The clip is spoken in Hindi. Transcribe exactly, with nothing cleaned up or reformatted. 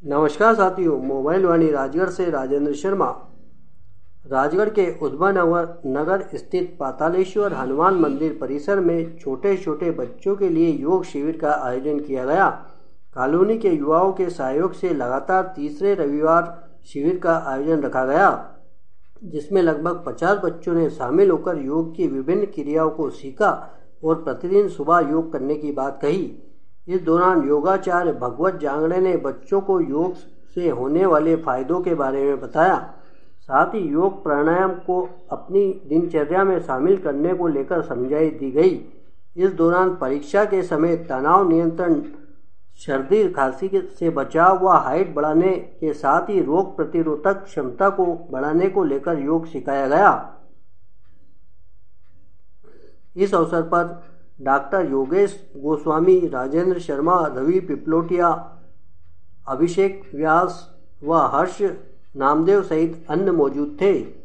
नमस्कार साथियों, मोबाइल वाणी राजगढ़ से राजेंद्र शर्मा। राजगढ़ के उद्भव नगर नगर स्थित पातालेश्वर हनुमान मंदिर परिसर में छोटे छोटे बच्चों के लिए योग शिविर का आयोजन किया गया। कॉलोनी के युवाओं के सहयोग से लगातार तीसरे रविवार शिविर का आयोजन रखा गया, जिसमें लगभग पचास बच्चों ने शामिल होकर योग की विभिन्न क्रियाओं को सीखा और प्रतिदिन सुबह योग करने की बात कही। इस दौरान योगाचार्य भगवत जांगड़े ने बच्चों को योग से होने वाले फायदों के बारे में बताया। साथ ही योग प्राणायाम को अपनी दिनचर्या में शामिल करने को लेकर समझाई दी गई। इस दौरान परीक्षा के समय तनाव नियंत्रण, सर्दी खांसी से बचाव व हाइट बढ़ाने के साथ ही रोग प्रतिरोधक क्षमता को बढ़ाने को लेकर योग सिखाया गया। इस अवसर पर डॉक्टर योगेश गोस्वामी, राजेंद्र शर्मा, रवि पिपलोटिया, अभिषेक व्यास व हर्ष नामदेव सहित अन्य मौजूद थे।